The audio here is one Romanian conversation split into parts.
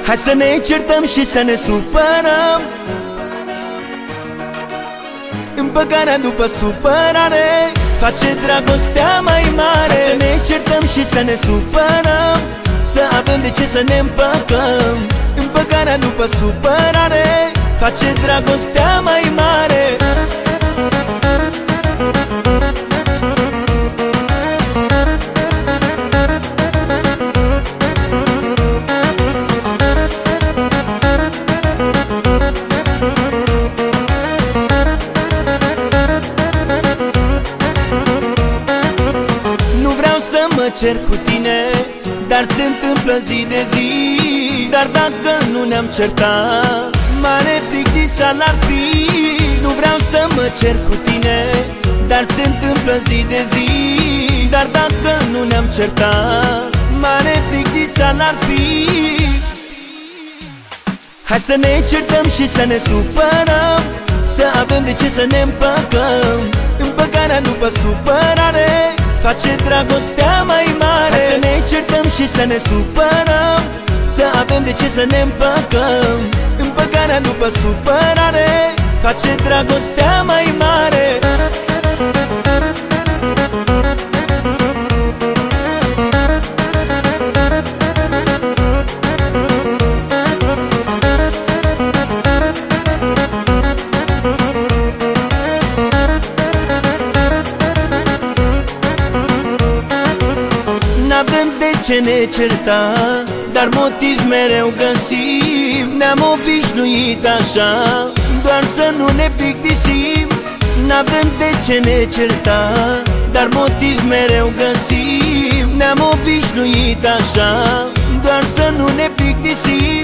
Hai să ne certăm și să ne supărăm, împăcarea după supărare face dragostea mai mare. Hai să ne certăm și să ne supărăm, să avem de ce să ne împăcăm. Împăcarea după supărare face dragostea mai mare. Cer cu tine, dar se întâmplă zi de zi. Dar dacă nu ne-am certat, mare plictiseală ar fi. Nu vreau să mă cer cu tine, dar se întâmplă zi de zi. Dar dacă nu ne-am certat, mare plictiseală ar fi. Hai să ne certăm și să ne supărăm, să avem de ce să ne împăcăm. Împăcarea după supărare face dragostea mai mare. Hai să ne certăm și să ne supărăm, să avem de ce să ne împăcăm. Împăcarea după supărare face dragostea mai mare. N-avem de ce ne certa, dar motiv mereu găsim. Ne-am obișnuit așa, doar să nu ne plictisim. N-avem de ce ne certa, dar motiv mereu găsim. Ne-am obișnuit așa, doar să nu ne plictisim.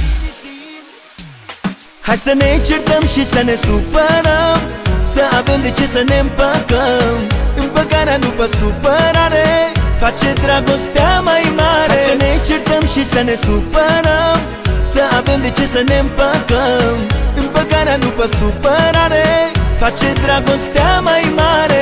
Hai să ne certăm și să ne supărăm, să avem de ce să ne împăcăm. Împăcarea după supărare face dragostea mai mare. Hai să ne certăm și să ne supărăm, să avem de ce să ne împăcăm. Împăcarea după supărare face dragostea mai mare.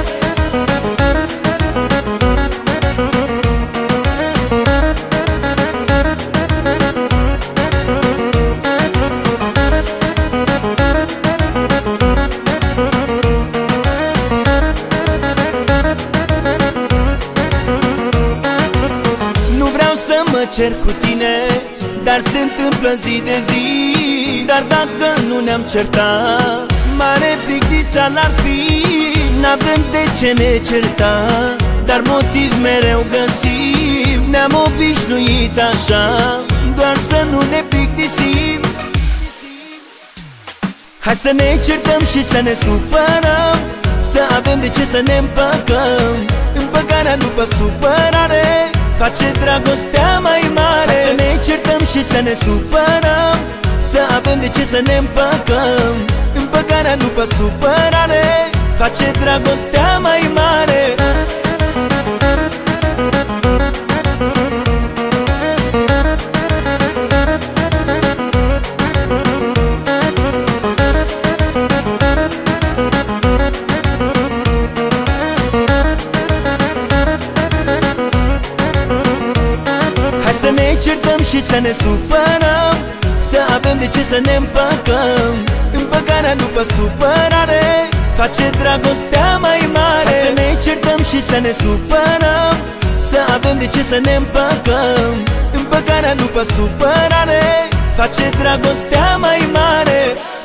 Cer cu tine, dar se întâmplă zi de zi. Dar dacă nu ne-am certat, mare plictiseală ar fi. N-avem de ce ne certa, dar motiv mereu găsim. Ne-am obișnuit așa, doar să nu ne plictisim. Hai să ne certăm și să ne supărăm, să avem de ce să ne împăcăm. Împăcarea după supărare face dragostea mai mare. Hai să ne certăm și să ne supărăm, să avem de ce să ne împăcăm. Împăcarea după supărare face dragostea mai mare. Să ne certăm și să ne supărăm, să avem de ce să ne împăcăm. Împăcarea după supărare face dragostea mai mare. Hai să ne certăm și să ne supărăm, să avem de ce să ne împăcăm. Împăcarea după supărare face dragostea mai mare.